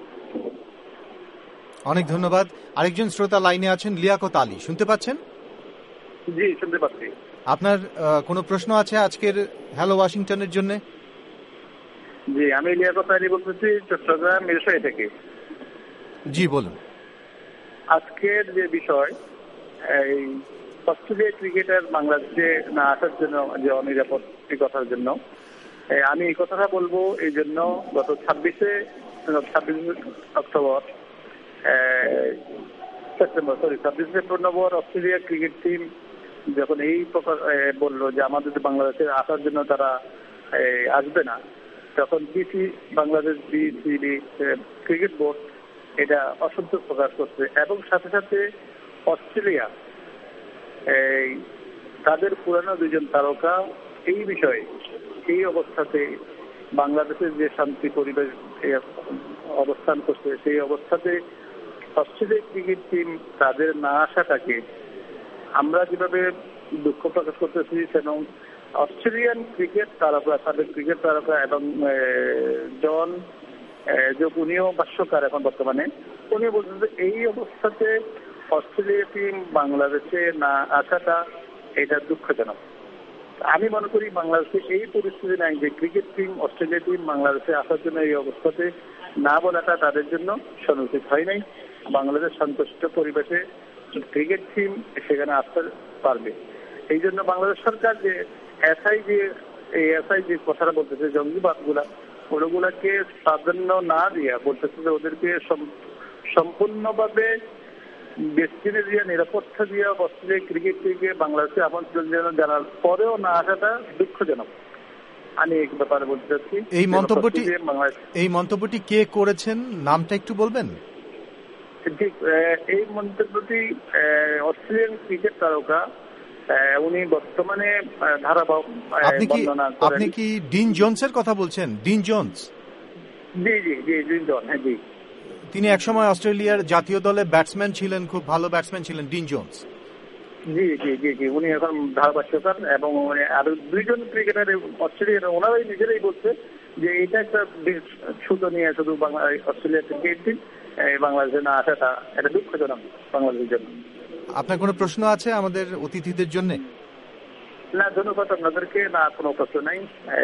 অনেক ধন্যবাদ। আরেকজন শ্রোতা লাইনে আছেন, লিয়াকত আলী, শুনতে পাচ্ছেন? জি, শুনতে পাচ্ছি। আপনার কোনো প্রশ্ন আছে আজকের হ্যালো ওয়াশিংটনের জন্য? জি, আমি লিয়াকত আলী বলতেছি চট্টগ্রাম মিরসরাই থেকে। জি বলুন। আজকের যে বিষয়, এই অস্ট্রেলিয়া ক্রিকেটার বাংলাদেশে না আসার জন্য যে অনিরাপত্তার জন্য, আমি এই কথাটা বলবো এই জন্য গত ছাব্বিশে ছাব্বিশে অক্টোবর সেপ্টেম্বর সরি ছাব্বিশে সেপ্টেম্বর অস্ট্রেলিয়া ক্রিকেট টিম যখন এই প্রকার বললো যে আমাদের বাংলাদেশে আসার জন্য তারা আসবে না, তখন BC Bangladesh BCB cricket board এটা অসন্তোষ প্রকাশ করছে এবং সাথে সাথে অস্ট্রেলিয়া এই তাদের পুরানো দুজন তারকা এই বিষয়ে এই অবস্থাতে বাংলাদেশের যে শান্তি পরিবেশ অবস্থান করছে, সেই অবস্থাতে অস্ট্রেলিয়া ক্রিকেট টিম তাদের না আসাটাকে আমরা যেভাবে দুঃখ প্রকাশ করতেছি, এবং অস্ট্রেলিয়ান ক্রিকেট তারকা সাবেক ক্রিকেট তারকা এবং জন যে উনিও ভাষ্যকার এখন বর্তমানে, উনি বলছেন যে এই অবস্থাতে অস্ট্রেলিয়া টিম বাংলাদেশে না আসাটা এটা দুঃখজনক। আমি মনে করি বাংলাদেশে এই পরিস্থিতি নাই যে ক্রিকেট টিম অস্ট্রেলিয়া টিম বাংলাদেশে আসার জন্য এই অবস্থাতে না বলাটা তাদের জন্য সমুচিত হয় নাই। বাংলাদেশ সন্তুষ্ট পরিবেশে ক্রিকেট টিম সেখানে আসতে পারবে। এই জন্য বাংলাদেশ সরকার যে এসআই যে এই এসআই যে কথাটা বলতেছে জঙ্গিবাদ গুলা ওগুলাকে প্রাধান্য না দিয়া বলতেছে যে ওদেরকে সম্পূর্ণভাবে বেস্টিনে দিয়ে নিরাপত্তা দিয়ে অস্ট্রেলিয়া ক্রিকেট থেকে বাংলাদেশে আমন্ত্রণ জানার পরেও না আসাটা দুঃখজনক। আমি এই ব্যাপারে বলতে চাচ্ছি এই মন্তব্যটি এই মন্তব্যটি কে করেছেন নামটা একটু বলবেন? ঠিক এই মন্তব্যটি অস্ট্রেলিয়ান ক্রিকেট তারকা, উনি বর্তমানে ধারাবাহিক বর্ণনা করেন। আপনি কি ডিন জোন্সের কথা বলছেন? Dean Jones? জি জি জি ডিন জোন্স, হ্যাঁ জি। তিনি একসময় অস্ট্রেলিয়ার জাতীয় দলে ব্যাটসম্যান ছিলেন, খুব ভালো ব্যাটসম্যান ছিলেন ডিন জোন্স। জি জি জি জি উনি এখন ধারাভাষ্যকার এবং আরো দুইজন ক্রিকেটার অস্ট্রেলিয়ার ওনারাই নিজেরাই বলছে যে এটা একটা শুধু নিয়ে শুধু বাংলা অস্ট্রেলিয়া ক্রিকেট টিম বাংলাদেশে না আসাটা এটা দুঃখজনক বাংলাদেশের জন্য। আপনার কোনো প্রশ্ন আছে আমাদের অতিথিদের জন্য? না, ধন্যবাদ আপনাদেরকে। না, কোনো প্রশ্ন নাই।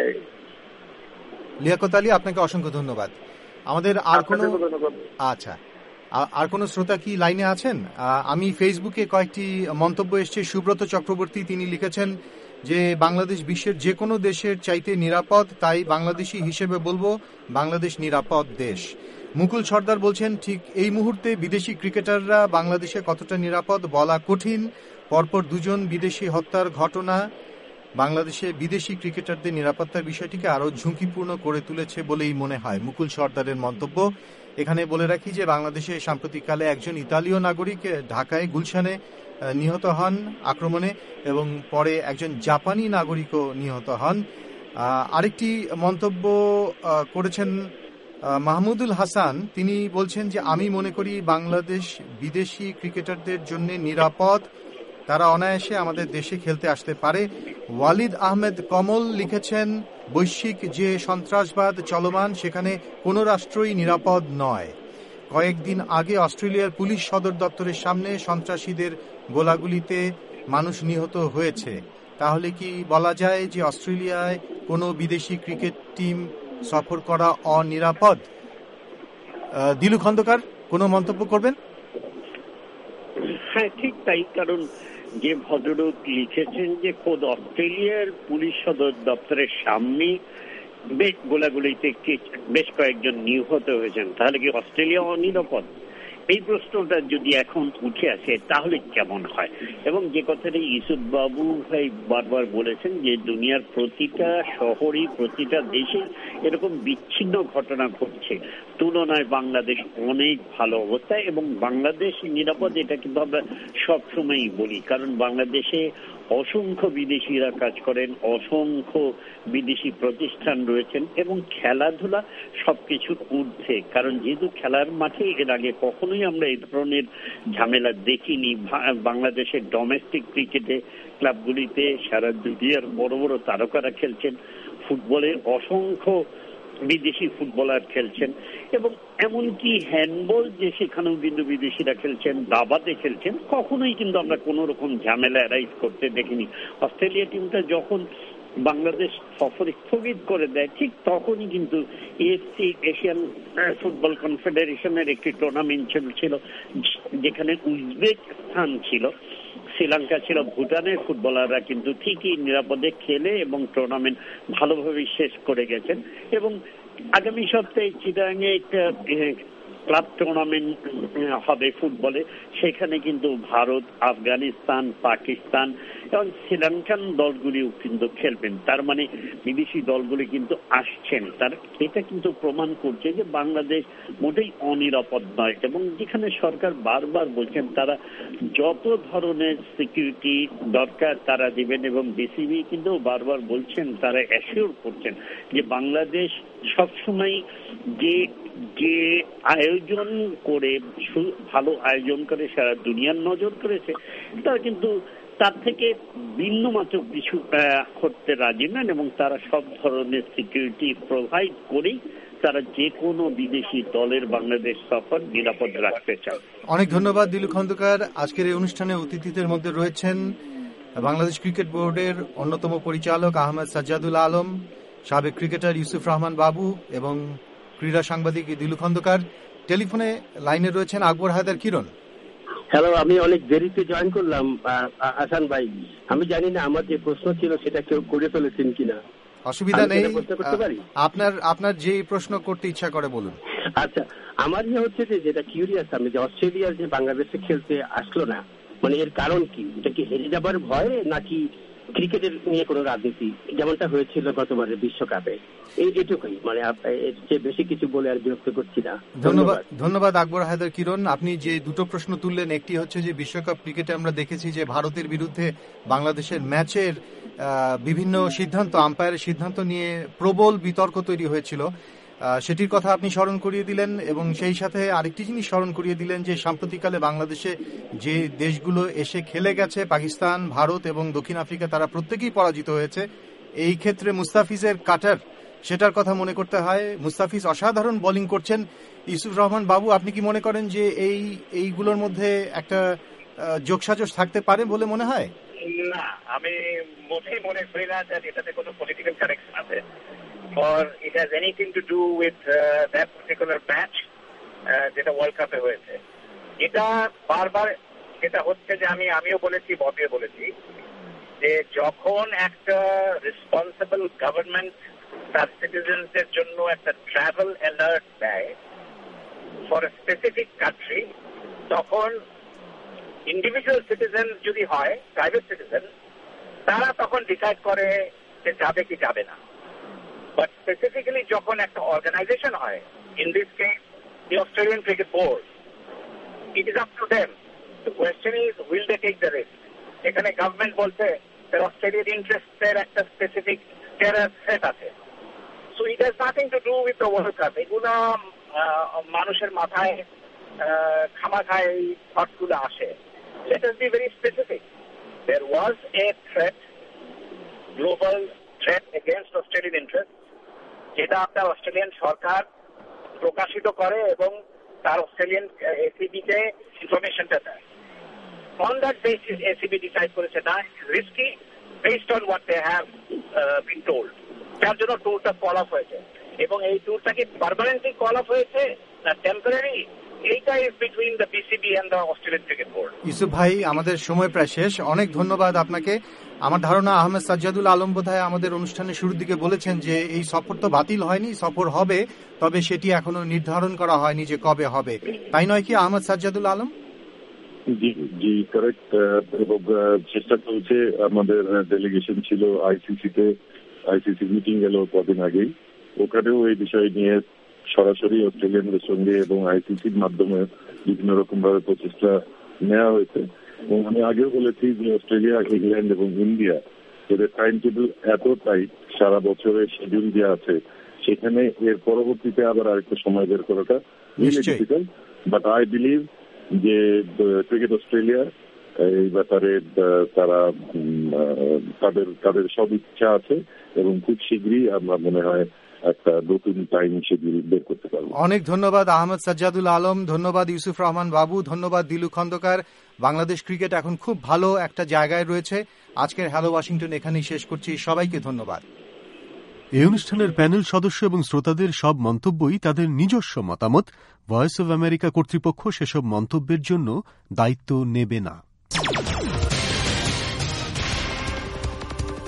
লিয়াকত আলী, আপনাকে অসংখ্য ধন্যবাদ। আমাদের আর কোনো আচ্ছা আর কোন শ্রোতা কি লাইনে আছেন? আমি ফেসবুকে কয়েকটি মন্তব্য এসছে। সুব্রত চক্রবর্তী তিনি লিখেছেন যে বাংলাদেশ বিশ্বের যে কোনো দেশের চাইতে নিরাপদ, তাই বাংলাদেশি হিসেবে বলবো বাংলাদেশ নিরাপদ দেশ। মুকুল সর্দার বলছেন ঠিক এই মুহূর্তে বিদেশি ক্রিকেটাররা বাংলাদেশে কতটা নিরাপদ বলা কঠিন। পরপর দুজন বিদেশি হত্যার ঘটনা বাংলাদেশে বিদেশি ক্রিকেটারদের নিরাপত্তার বিষয়টিকে আরও ঝুঁকিপূর্ণ করে তুলেছে বলেই মনে হয়, মুকুল সর্দারের মন্তব্য। এখানে বলে রাখি যে বাংলাদেশে সাম্প্রতিককালে একজন ইতালীয় নাগরিক ঢাকায় গুলশানে নিহত হন আক্রমণে এবং পরে একজন জাপানি নাগরিকও নিহত হন। আরেকটি মন্তব্য করেছেন মাহমুদুল হাসান, তিনি বলছেন যে আমি মনে করি বাংলাদেশ বিদেশি ক্রিকেটারদের জন্য নিরাপদ, তারা অনায়াসে আমাদের দেশে খেলতে আসতে পারে। ওয়ালিদ আহমেদ কমল লিখেছেন বৈশ্বিক যে সন্ত্রাসবাদ চলমান সেখানে কোনো রাষ্ট্রই নিরাপদ নয়। কয়েকদিন আগে অস্ট্রেলিয়ার পুলিশ সদর দপ্তরের সামনে সন্ত্রাসীদের গোলাগুলিতে মানুষ নিহত হয়েছে। তাহলে কি বলা যায় যে অস্ট্রেলিয়ায় কোনো বিদেশি ক্রিকেট টিম সফর করা অনিরাপদ? দিলু খন্দকার কোনো মন্তব্য করবেন? হ্যাঁ, ঠিক তাই। কারণ যে ভদ্রলোক লিখেছেন যে খোদ অস্ট্রেলিয়ার পুলিশ সদর দপ্তরের সামনে বেশ গোলাগুলিতে বেশ কয়েকজন নিহত হয়েছেন, তাহলে কি অস্ট্রেলিয়া অনিরাপদ? এই প্রশ্নটা যদি এখন উঠে আসে তাহলে কেমন হয়? এবং যে কথাটা ইউসুফ বাবু ভাই বারবার বলেছেন যে দুনিয়ার প্রতিটা শহরে প্রতিটা দেশে এরকম বিচ্ছিন্ন ঘটনা ঘটছে, তুলনায় বাংলাদেশ অনেক ভালো অবস্থায় এবং বাংলাদেশ নিরাপদ, এটা কিন্তু আমরা সবসময়ই বলি। কারণ বাংলাদেশে অসংখ্য বিদেশিরা কাজ করেন, অসংখ্য বিদেশি প্রতিষ্ঠান রয়েছেন এবং খেলাধুলা সবকিছুর ঊর্ধ্বে। কারণ যেহেতু খেলার মাঠে এর আগে কখনোই আমরা এই ধরনের ঝামেলা দেখিনি। বাংলাদেশের ডোমেস্টিক ক্রিকেটে ক্লাবগুলিতে সারা দুনিয়ার বড় বড় তারকারা খেলছেন, ফুটবলে অসংখ্য বিদেশি ফুটবলার খেলছেন এবং এমনকি হ্যান্ডবল যে সেখানেও কিন্তু বিদেশিরা খেলছেন, দাবাতে খেলছেন, কখনোই কিন্তু আমরা কোনো রকম ঝামেলা অ্যারাইজ করতে দেখিনি। অস্ট্রেলিয়া টিমটা যখন বাংলাদেশ সফর স্থগিত করে দেয় ঠিক তখনই কিন্তু এএফসি এশিয়ান ফুটবল কনফেডারেশনের একটি টুর্নামেন্ট চলছিল যেখানে উজবেকিস্তান ছিল, শ্রীলঙ্কা ছিল, ভুটানের ফুটবলাররা কিন্তু ঠিকই নিরাপদে খেলে এবং টুর্নামেন্ট ভালোভাবে শেষ করে গেছেন। এবং আগামী সপ্তাহে চিটাগাংয়ে একটা ক্লাব টুর্নামেন্ট হবে ফুটবলে, সেখানে কিন্তু ভারত, আফগানিস্তান, পাকিস্তান এবং শ্রীলঙ্কান দলগুলিও কিন্তু খেলবেন। তার মানে বিদেশি দলগুলি কিন্তু আসছেন। তার এটা কিন্তু প্রমাণ করছে যে বাংলাদেশ মোটেই অনিরাপদ নয় এবং যেখানে সরকার বারবার বলছেন তারা যত ধরনের সিকিউরিটি দরকার তারা দিবেন এবং বিসিবি কিন্তু বারবার বলছেন, তারা অ্যাসিওর করছেন যে বাংলাদেশ সবসময় যে যে আয়োজন করে ভালো আয়োজন করে সারা দুনিয়ার নজর করেছে, তারা কিন্তু তার থেকে ভিন্ন মাত্র কিছু করতে রাজি নন এবং তারা সব ধরনের সিকিউরিটি প্রোভাইড করেই তারা যে কোনো বিদেশি দলের বাংলাদেশ সফর নিরাপদ রাখতে চায়। অনেক ধন্যবাদ দিলু খন্দকার। আজকের এই অনুষ্ঠানে অতিথিদের মধ্যে রয়েছেন বাংলাদেশ ক্রিকেট বোর্ডের অন্যতম পরিচালক আহমেদ সাজ্জাদুল আলম, সাবেক ক্রিকেটার ইউসুফ রহমান বাবু এবং ক্রীড়া সাংবাদিক দিলু খন্দকার। টেলিফোনে লাইনে রয়েছেন আকবর হায়দার কিরণ। হ্যালো, আমি অনেক দেরিতে জয়েন করলাম আসান ভাই। আমি জানি না আমার যে প্রশ্ন ছিল সেটা কেউ করে ফেলেছেন কিনা। অসুবিধা নেই, আপনার আপনার যে প্রশ্ন করতে ইচ্ছা করে বলুন। আচ্ছা, আমার ইয়ে হচ্ছে যে যেটা কিউরিয়াস আমি যে অস্ট্রেলিয়ার যে বাংলাদেশে খেলতে আসলো না, মানে এর কারণ কি? এটা কি হেরে যাবার ভয়ে নাকি ক্রিকেটের নিয়ে কোনো রাজনীতি যেমনটা হয়েছিল গতবারের বিশ্বকাপে? এই এটুকুই, মানে এর চেয়ে বেশি কিছু বলে আর বিরক্ত করছি না। ধন্যবাদ ধন্যবাদ আকবর হায়দার কিরণ। আপনি যে দুটো প্রশ্ন তুললেন, একটি হচ্ছে যে বিশ্বকাপ ক্রিকেটে আমরা দেখেছি যে ভারতের বিরুদ্ধে বাংলাদেশের ম্যাচের বিভিন্ন সিদ্ধান্ত, আম্পায়ারের সিদ্ধান্ত নিয়ে প্রবল বিতর্ক তৈরি হয়েছিল, সেটির কথা আপনি স্মরণ করিয়ে দিলেন। এবং সেই সাথে আরেকটি জিনিস স্মরণ করিয়ে দিলেন যে সাম্প্রতিককালে বাংলাদেশে যে দেশগুলো এসে খেলে গেছে, পাকিস্তান, ভারত এবং দক্ষিণ আফ্রিকা, তারা প্রত্যেকেই পরাজিত হয়েছে। এই ক্ষেত্রে মুস্তাফিজের কাটার, সেটার কথা মনে করতে হয়। মুস্তাফিজ অসাধারণ বোলিং করছেন। ইউসুফ রহমান বাবু, আপনি কি মনে করেন যে এই এইগুলোর মধ্যে একটা যোগসাজশ থাকতে পারে বলে মনে হয়? না, আমি মোটেই মনে করি না যে এটাতে কোনো পলিটিক্যাল কানেকশন আছে, or it has anything to do with uh, that particular match uh, যেটা ওয়ার্ল্ড কাপে হয়েছে। এটা বারবার যেটা হচ্ছে যে আমি আমিও বলেছি, ববিও বলেছি, যে যখন একটা রেসপন্সিবল গভর্নমেন্ট তার সিটিজেনদের জন্য একটা ট্রাভেল অ্যালার্ট দেয় ফর এ স্পেসিফিক কান্ট্রি, তখন ইন্ডিভিজুয়াল সিটিজেন যদি হয়, প্রাইভেট সিটিজেন, তারা তখন ডিসাইড করে যে যাবে কি যাবে না। বাট স্পেসিফিক্যালি যখন একটা অর্গানাইজেশন হয়, in this case the Australian cricket board, it is up to them. The question is, will they take the risk? এখানে গভর্নমেন্ট বলছে অস্ট্রেলিয়ার ইন্টারেস্টের একটা স্পেসিফিক টেরার সেট আছে। So it has nothing to do with the World Cup. এগুলো মানুষের মাথায় খামাখায় এই থটগুলো আসে। Let us be very specific. There was a threat, global threat against Australian interests, যেটা আপনার অস্ট্রেলিয়ান সরকার প্রকাশিত করে এবং তার অস্ট্রেলিয়ান এসিবিকে ইনফরমেশনটা দেয়। On that basis, ACB decide করেছে না, risky based on what they have uh, been told. তার জন্য ট্যুরটা কল অফ হয়েছে, এবং এই ট্যুরটা কি পার্মানেন্টলি কল অফ হয়েছে না টেম্পোরারি? এইটা is between the BCB and the Australian cricket board. Yusuf ভাই, আমাদের সময় প্রায় শেষ। অনেক ধন্যবাদ আপনাকে। আমার ধারণা আহমেদ সাজ্জাদুল আলম বোধহয় আমাদের অনুষ্ঠানের শুরুর দিকে বলেছেন যে এই সফর তো বাতিল হয়নি, সফর হবে, তবে সেটি এখনো নির্ধারণ করা হয়নি যে কবে হবে, তাই নয় কি আহমেদ সাজ্জাদুল আলম? জি জি কারেক্ট। এবং চেষ্টা চলছে, আমাদের ডেলিগেশন ছিল আইসিসিতে, আইসিসি মিটিং গেল কদিন আগেই, ওখানেও এই বিষয় নিয়ে সরাসরি অস্ট্রেলিয়ানদের সঙ্গে এবং আইসিসির মাধ্যমে বিভিন্ন রকম ভাবে প্রচেষ্টা নেওয়া হয়েছে। এবং আমি আগেও বলেছি যে অস্ট্রেলিয়া, ইংল্যান্ড এবং ইন্ডিয়া এদের টাইম টেবিল এত টাইট, সারা বছরের শিডিউল দেওয়া আছে, সেখানে এর পরবর্তীতে আবার আরেকটা সময় বের করাটা ডিফিকাল্ট। বাট আই বিলিভ যে ক্রিকেট অস্ট্রেলিয়া এই ব্যাপারে তারা তাদের তাদের সব ইচ্ছা আছে এবং খুব শীঘ্রই আমরা মনে হয় একটা নতুন টাইম শিডিউল বের করতে পারবো। অনেক ধন্যবাদ আহমেদ সাজ্জাদুল আলম, ধন্যবাদ ইউসুফ রহমান বাবু, ধন্যবাদ দিলু খন্দকার। বাংলাদেশ ক্রিকেট এখন খুব ভালো একটা জায়গায় রয়েছে। আজকের হ্যালো ওয়াশিংটন এখানেই শেষ করছি। সবাইকে ধন্যবাদ। এই অনুষ্ঠানের প্যানেল সদস্য এবং শ্রোতাদের সব মন্তব্যই তাদের নিজস্ব মতামত। ভয়েস অব আমেরিকা কর্তৃপক্ষ সেসব মন্তব্যের জন্য দায়িত্ব নেবে না।